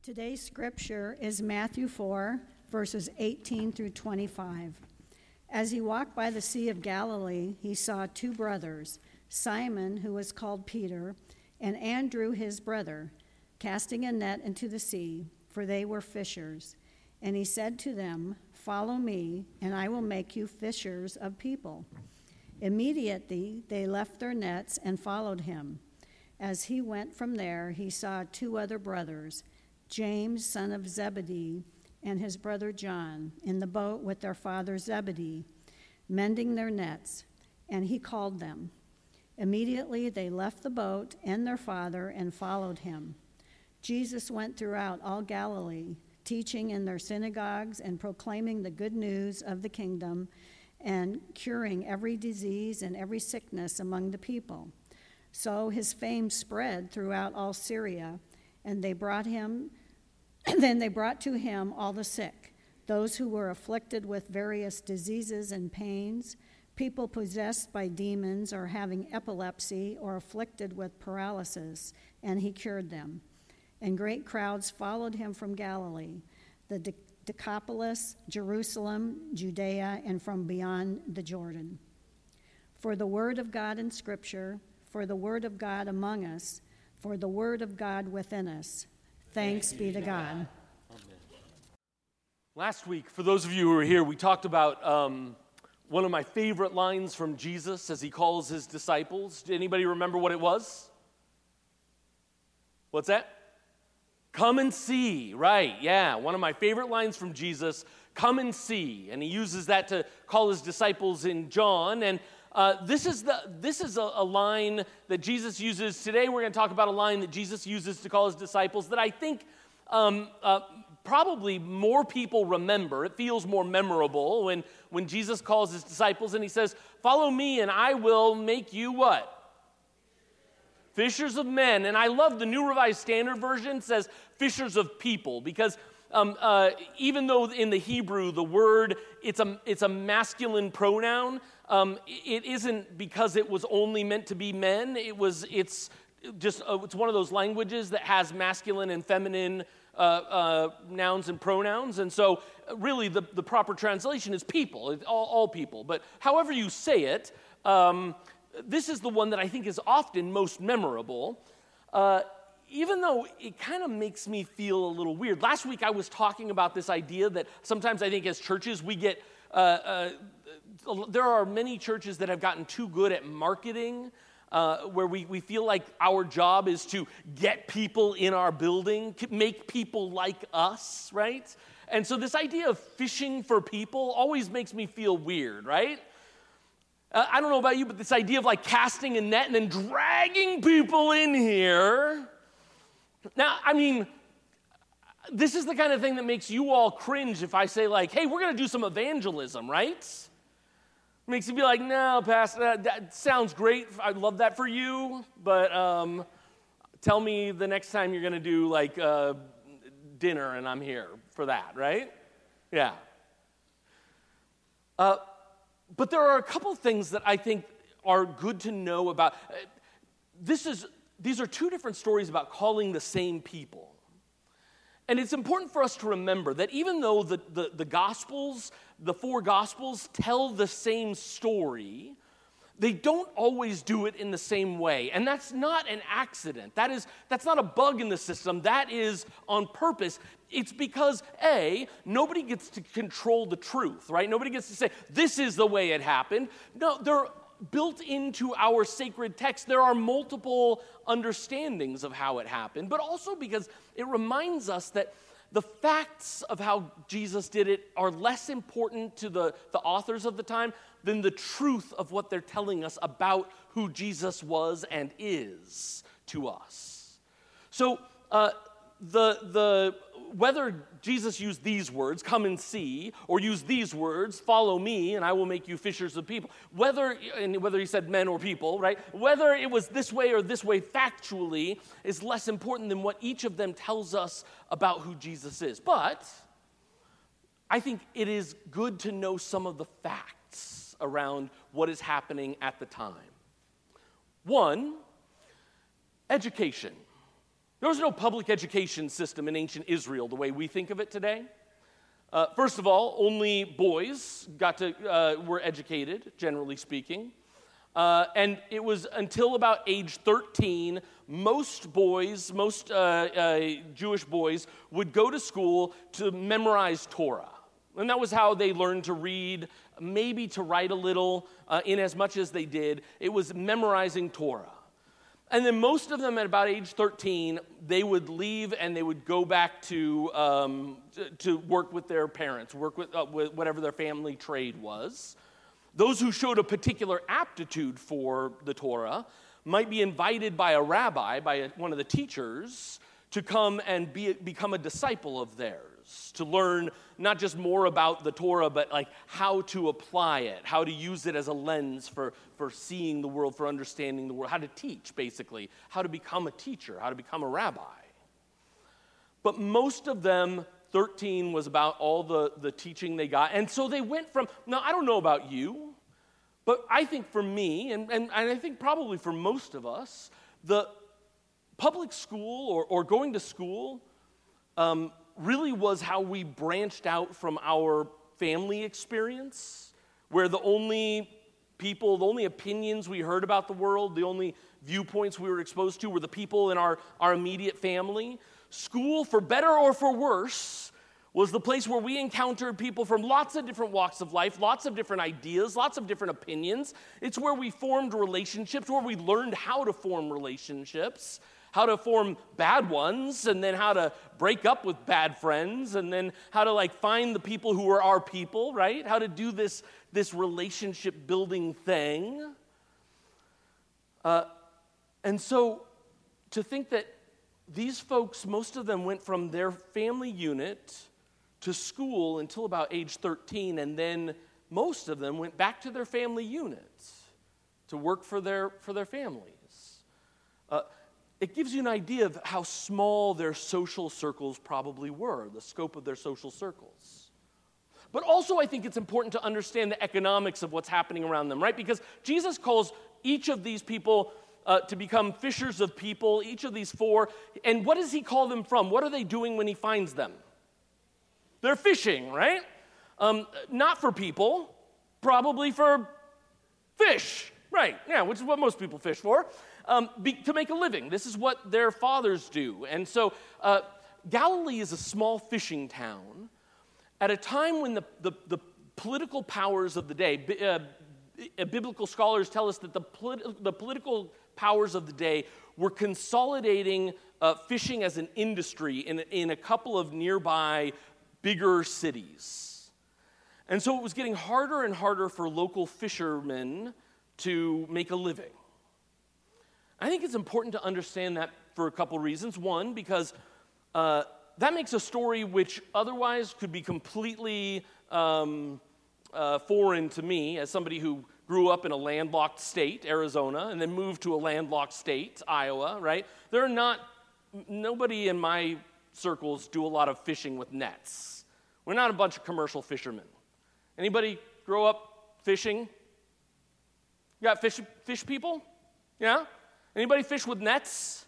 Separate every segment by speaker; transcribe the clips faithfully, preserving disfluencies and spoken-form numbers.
Speaker 1: Today's scripture is Matthew four, verses eighteen through twenty-five. As he walked by the Sea of Galilee, he saw two brothers, Simon, who was called Peter, and Andrew his brother, casting a net into the sea, for they were fishers. And he said to them, "Follow me, and I will make you fishers of people." Immediately they left their nets and followed him. As he went from there, he saw two other brothers, James, son of Zebedee, and his brother John, in the boat with their father Zebedee, mending their nets, and he called them. Immediately they left the boat and their father and followed him. Jesus went throughout all Galilee, teaching in their synagogues and proclaiming the good news of the kingdom and curing every disease and every sickness among the people. So his fame spread throughout all Syria, and they brought him, then they brought to him all the sick, those who were afflicted with various diseases and pains, people possessed by demons or having epilepsy or afflicted with paralysis, and he cured them. And great crowds followed him from Galilee, the De- Decapolis, Jerusalem, Judea, and from beyond the Jordan. For the word of God in Scripture, for the word of God among us, for the word of God within us. Thanks be to God. Amen.
Speaker 2: Last week, for those of you who were here, we talked about um, one of my favorite lines from Jesus as he calls his disciples. Did anybody remember what it was? What's that? Come and see, right, yeah. One of my favorite lines from Jesus, come and see. And he uses that to call his disciples in John. And uh, this is the this is a, a line that Jesus uses. Today we're going to talk about a line that Jesus uses to call his disciples that I think um, uh, probably more people remember. It feels more memorable when, when Jesus calls his disciples and he says, "Follow me and I will make you" what? Fishers of men. And I love the New Revised Standard Version says fishers of people, because um, uh, even though in the Hebrew the word, it's a, it's a masculine pronoun, um, it isn't because it was only meant to be men. It was, it's just, uh, it's one of those languages that has masculine and feminine uh, uh, nouns and pronouns. And so uh, really the, the proper translation is people, it's all, all people. But however you say it, um, this is the one that I think is often most memorable, uh, even though it kind of makes me feel a little weird. Last week I was talking about this idea that sometimes I think as churches we get, uh, uh, there are many churches that have gotten too good at marketing, uh, where we, we feel like our job is to get people in our building, make people like us, right? And so this idea of fishing for people always makes me feel weird, right? Uh, I don't know about you, but this idea of like casting a net and then dragging people in here. Now, I mean, this is the kind of thing that makes you all cringe if I say like, hey, we're going to do some evangelism, right? It makes you be like, no, Pastor, that, that sounds great. I'd love that for you, but um, tell me the next time you're going to do like uh, dinner and I'm here for that, right? Yeah. Uh, But there are a couple things that I think are good to know about. This is, these are two different stories about calling the same people. And it's important for us to remember that even though the, the, the Gospels, the four Gospels, tell the same story, they don't always do it in the same way. And that's not an accident. That is, that's not a bug in the system. That is on purpose. It's because, A, nobody gets to control the truth, right? Nobody gets to say, this is the way it happened. No, they're built into our sacred text. There are multiple understandings of how it happened, but also because it reminds us that the facts of how Jesus did it are less important to the, the authors of the time than the truth of what they're telling us about who Jesus was and is to us. So uh, the the whether Jesus used these words, come and see, or used these words, follow me, and I will make you fishers of people, whether and whether he said men or people, right? Whether it was this way or this way factually is less important than what each of them tells us about who Jesus is. But I think it is good to know some of the facts around what is happening at the time. One, education. There was no public education system in ancient Israel the way we think of it today. Uh, first of all, only boys got to uh, were educated, generally speaking. Uh, and it was until about age thirteen, most boys, most uh, uh, Jewish boys, would go to school to memorize Torah. And that was how they learned to read, maybe to write a little, uh, in as much as they did. It was memorizing Torah. And then most of them at about age thirteen, they would leave and they would go back to um, to, to work with their parents, work with, uh, with whatever their family trade was. Those who showed a particular aptitude for the Torah might be invited by a rabbi, by a, one of the teachers, to come and be, become a disciple of theirs, to learn not just more about the Torah, but like how to apply it, how to use it as a lens for, for seeing the world, for understanding the world, how to teach, basically, how to become a teacher, how to become a rabbi. But most of them, thirteen was about all the, the teaching they got. And so they went from, now I don't know about you, but I think for me, and, and, and I think probably for most of us, the public school or, or going to school um, really was how we branched out from our family experience, where the only people, the only opinions we heard about the world, the only viewpoints we were exposed to were the people in our, our immediate family. School, for better or for worse, was the place where we encountered people from lots of different walks of life, lots of different ideas, lots of different opinions. It's where we formed relationships, where we learned how to form relationships, how to form bad ones, and then how to break up with bad friends, and then how to like find the people who are our people, right? How to do this, this relationship building thing. Uh, and so to think that these folks, most of them went from their family unit to school until about age thirteen, and then most of them went back to their family unit to work for their, for their families. Uh, it gives you an idea of how small their social circles probably were, the scope of their social circles. But also I think it's important to understand the economics of what's happening around them, right? Because Jesus calls each of these people Uh, to become fishers of people, each of these four. And what does he call them from? What are they doing when he finds them? They're fishing, right? Um, not for people, probably for fish, right? Yeah, which is what most people fish for, um, be, to make a living. This is what their fathers do. And so uh, Galilee is a small fishing town at a time when the, the, the political powers of the day, uh, biblical scholars tell us that the, polit- the political powers of the day were consolidating uh, fishing as an industry in, in a couple of nearby bigger cities. And so it was getting harder and harder for local fishermen to make a living. I think it's important to understand that for a couple reasons. One, because uh, that makes a story which otherwise could be completely um, uh, foreign to me as somebody who grew up in a landlocked state, Arizona, and then moved to a landlocked state, Iowa, right? There are not, nobody in my circles do a lot of fishing with nets. We're not a bunch of commercial fishermen. Anybody grow up fishing? You got fish, fish people? Yeah? Anybody fish with nets?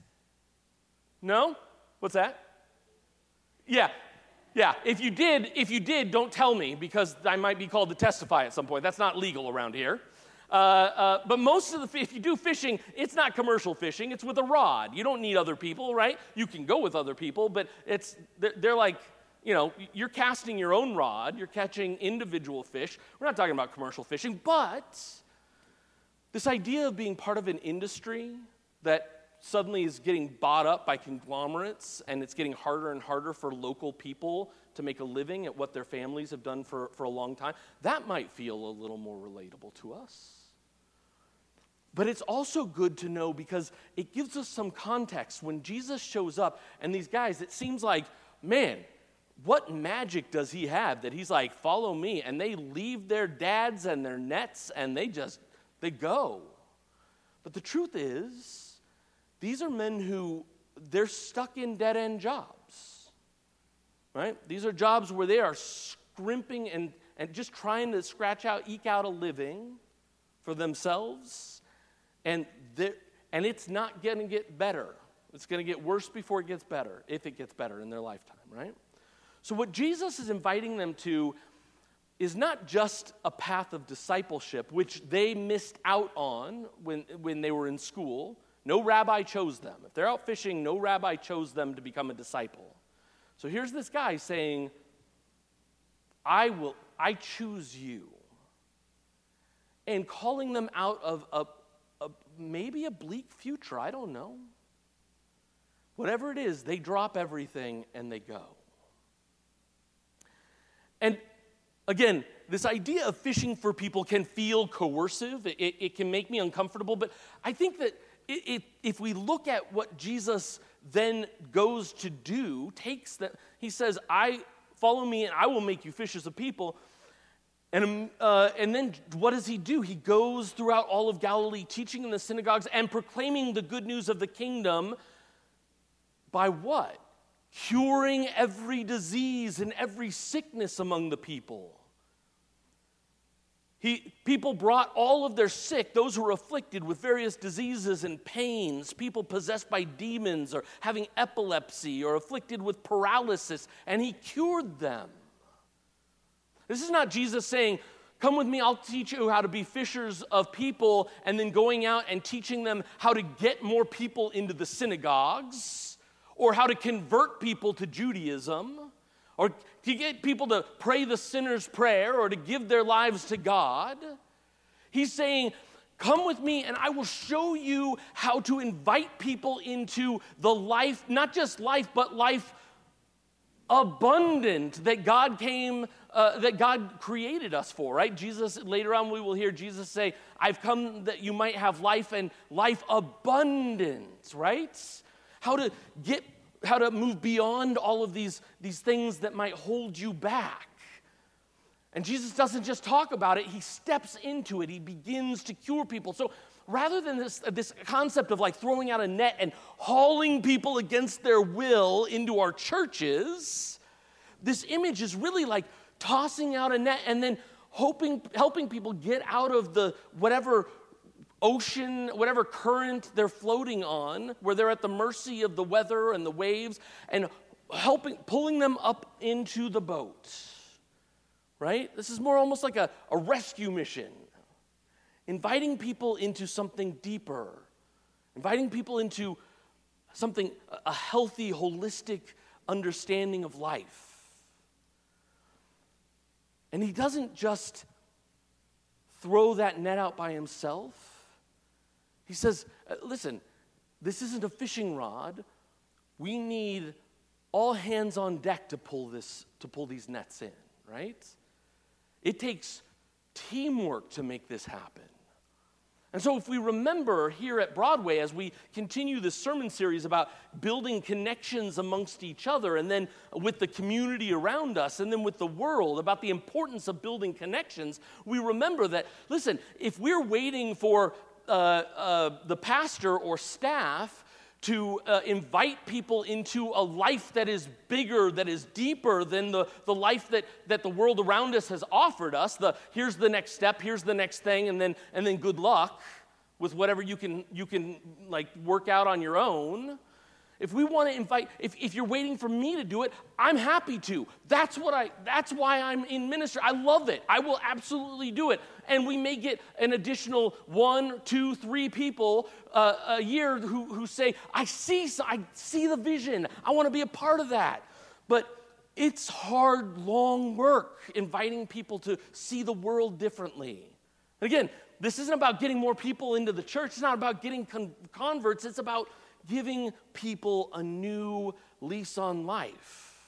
Speaker 2: No? What's that? Yeah. Yeah, if you did, if you did, don't tell me, because I might be called to testify at some point. That's not legal around here. Uh, uh, but most of the, if you do fishing, it's not commercial fishing. It's with a rod. You don't need other people, right? You can go with other people, but it's they're, they're like, you know, you're casting your own rod. You're catching individual fish. We're not talking about commercial fishing, but this idea of being part of an industry that suddenly is getting bought up by conglomerates, and it's getting harder and harder for local people to make a living at what their families have done for, for a long time, that might feel a little more relatable to us. But it's also good to know because it gives us some context. When Jesus shows up, and these guys, it seems like, man, what magic does he have that he's like, follow me, and they leave their dads and their nets, and they just, they go. But the truth is, these are men who, they're stuck in dead-end jobs, right? These are jobs where they are scrimping and, and just trying to scratch out, eke out a living for themselves, and and it's not going to get better. It's going to get worse before it gets better, if it gets better in their lifetime, right? So what Jesus is inviting them to is not just a path of discipleship, which they missed out on when, when they were in school. No rabbi chose them. If they're out fishing, no rabbi chose them to become a disciple. So here's this guy saying, I will, I choose you. And calling them out of a, a maybe a bleak future, I don't know. Whatever it is, they drop everything and they go. And again, this idea of fishing for people can feel coercive. It, it can make me uncomfortable. But I think that it, it, if we look at what Jesus then goes to do, takes that, he says, I follow me and I will make you fishers of people. And, uh, and then what does he do? He goes throughout all of Galilee, teaching in the synagogues and proclaiming the good news of the kingdom by what? Curing every disease and every sickness among the people. He, people brought all of their sick, those who were afflicted with various diseases and pains, people possessed by demons or having epilepsy or afflicted with paralysis, and he cured them. This is not Jesus saying, come with me, I'll teach you how to be fishers of people, and then going out and teaching them how to get more people into the synagogues, or how to convert people to Judaism, or to get people to pray the sinner's prayer, or to give their lives to God. He's saying, come with me and I will show you how to invite people into the life, not just life, but life abundant that God came, uh, that God created us for, right? Jesus, later on we will hear Jesus say, I've come that you might have life and life abundant, right? How to get, how to move beyond all of these, these things that might hold you back. And Jesus doesn't just talk about it, he steps into it. He begins to cure people. So rather than this, this concept of like throwing out a net and hauling people against their will into our churches, this image is really like tossing out a net and then hoping, helping people get out of the whatever ocean, whatever current they're floating on, where they're at the mercy of the weather and the waves, and helping, pulling them up into the boat. Right? This is more almost like a, a rescue mission. Inviting people into something deeper. Inviting people into something, a healthy, holistic understanding of life. And he doesn't just throw that net out by himself. He says, listen, this isn't a fishing rod. We need all hands on deck to pull this, to pull these nets in, right? It takes teamwork to make this happen. And so if we remember here at Broadway, as we continue this sermon series about building connections amongst each other, and then with the community around us, and then with the world, about the importance of building connections, we remember that, listen, if we're waiting for uh, uh, the pastor or staff to uh, invite people into a life that is bigger, that is deeper than the, the life that, that the world around us has offered us. The here's the next step, here's the next thing, and then and then good luck with whatever you can you can like work out on your own. If we want to invite, if, if you're waiting for me to do it, I'm happy to. That's what I that's why I'm in ministry. I love it. I will absolutely do it. And we may get an additional one, two, three people uh, a year who, who say, I see, I see the vision. I want to be a part of that. But it's hard, long work inviting people to see the world differently. And again, this isn't about getting more people into the church. It's not about getting con- converts. It's about giving people a new lease on life.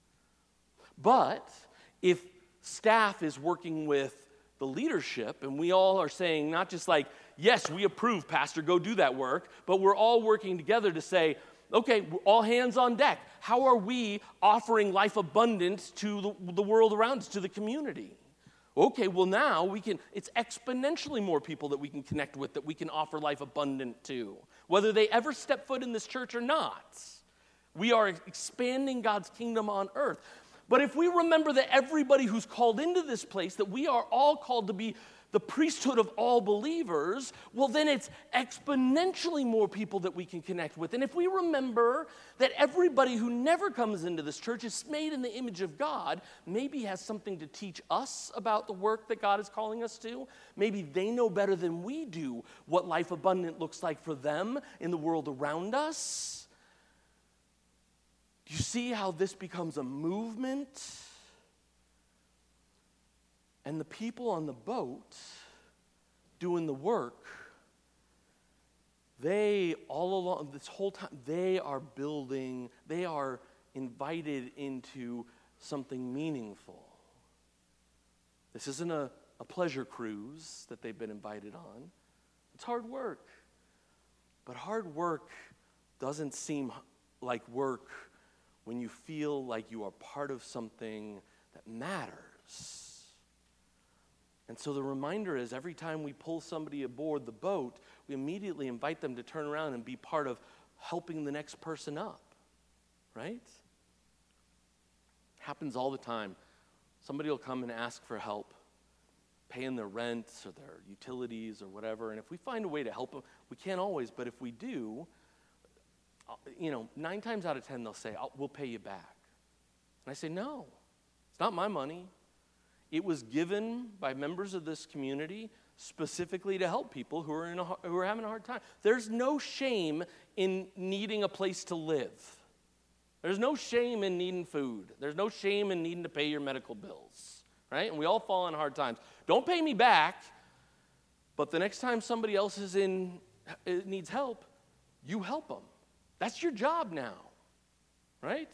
Speaker 2: But if staff is working with the leadership, and we all are saying not just like, yes, we approve, Pastor, go do that work, but we're all working together to say, okay, all hands on deck. How are we offering life abundant to the, the world around us, to the community? Okay, well now we can, it's exponentially more people that we can connect with, that we can offer life abundant to, whether they ever step foot in this church or not. We are expanding God's kingdom on earth. But if we remember that everybody who's called into this place, that we are all called to be the priesthood of all believers, well, then it's exponentially more people that we can connect with. And if we remember that everybody who never comes into this church is made in the image of God, maybe has something to teach us about the work that God is calling us to. Maybe they know better than we do what life abundant looks like for them in the world around us. Do you see how this becomes a movement? And the people on the boat doing the work, they all along, this whole time, they are building, they are invited into something meaningful. This isn't a, a pleasure cruise that they've been invited on. It's hard work. But hard work doesn't seem like work when you feel like you are part of something that matters. And so the reminder is every time we pull somebody aboard the boat, we immediately invite them to turn around and be part of helping the next person up, right? Happens all the time. Somebody will come and ask for help, paying their rent or their utilities or whatever, and if we find a way to help them, we can't always, but if we do, you know, nine times out of ten they'll say, oh, we'll pay you back. And I say, no, it's not my money. It was given by members of this community specifically to help people who are in a, who are having a hard time. There's no shame in needing a place to live. There's no shame in needing food. There's no shame in needing to pay your medical bills, right? And we all fall on hard times. Don't pay me back, but the next time somebody else is in needs help, you help them. That's your job now, right?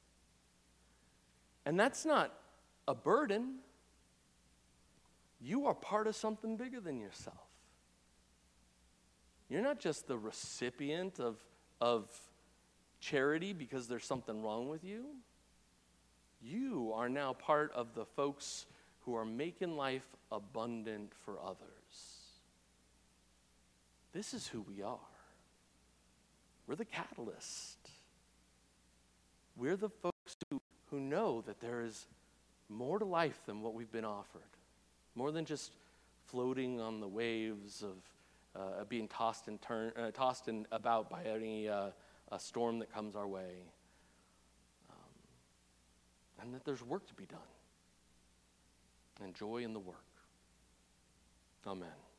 Speaker 2: And that's not a burden. You are part of something bigger than yourself. You're not just the recipient of, of charity because there's something wrong with you. You are now part of the folks who are making life abundant for others. This is who we are. We're the catalyst. We're the folks who, who know that there is more to life than what we've been offered. More than just floating on the waves of uh, being tossed and turn, uh, tossed and about by any uh, a storm that comes our way. Um, and that there's work to be done. And joy in the work. Amen.